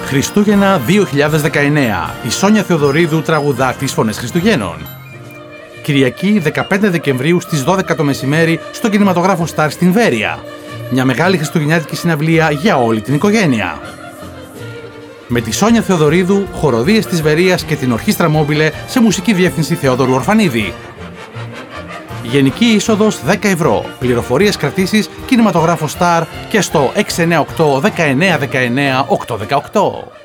Χριστούγεννα 2019. Η Σόνια Θεοδωρίδου τραγουδά τις φωνές Χριστουγέννων. Κυριακή 15 Δεκεμβρίου στις 12 το μεσημέρι στο κινηματογράφο Star στην Βέρεια. Μια μεγάλη χριστουγεννιάτικη συναυλία για όλη την οικογένεια. Με τη Σόνια Θεοδωρίδου, χοροδίες της Βερίας και την Ορχήστρα Μόμπιλε σε μουσική διεύθυνση Θεόδωρου Ορφανίδη. Γενική είσοδος 10 ευρώ. Πληροφορίες κρατήσεις κινηματογράφο Star και στο 698 19 19 818.